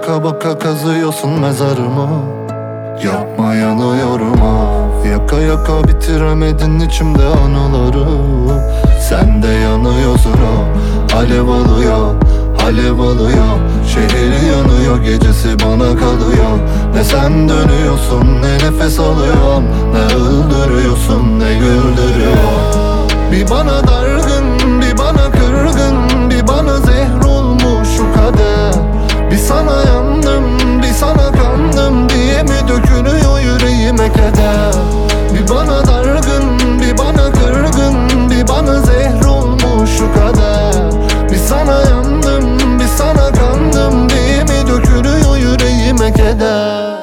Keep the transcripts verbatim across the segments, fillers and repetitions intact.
baka baka kazıyorsun mezarımı. Yapma, yanıyorum ah. Yaka yaka bitiremedin içimde anıları. Sen de yanıyorsun ah. Alev alıyor, alev alıyor. Şehir yanıyor, gecesi bana kalıyor. Ne sen dönüyorsun, ne nefes alıyorum. Ne öldürüyorsun, ne güldürüyor. Bir bana dargın, bir bana kırgın, bir bana zehr olmuş şu kader. Bir sana yandım, bir sana kandım diye mi dökülüyor yüreğime keder? Bir bana dargın, bir bana kırgın, bir bana zehr olmuş şu kader. Bir sana yandım, bir sana kandım diye mi dökülüyor yüreğime keder?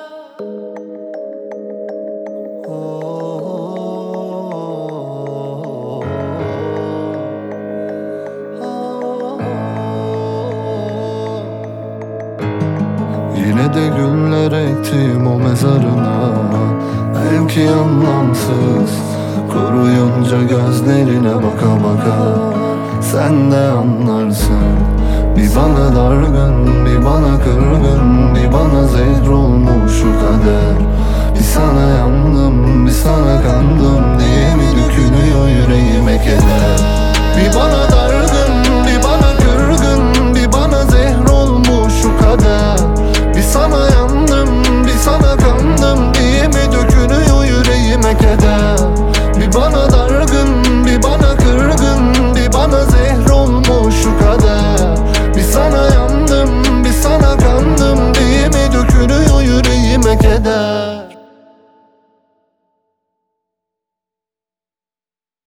Yine de güller ektim o mezarına. Belki anlamsız, kuruyunca gözlerine baka baka sen de anlarsın. Bir bana dargın, bir bana kırgın, bir bana zehr olmuş şu kader. Bir sana yandım, bir sana kandım diye mi dökülüyor yüreğime keder? Bir bana da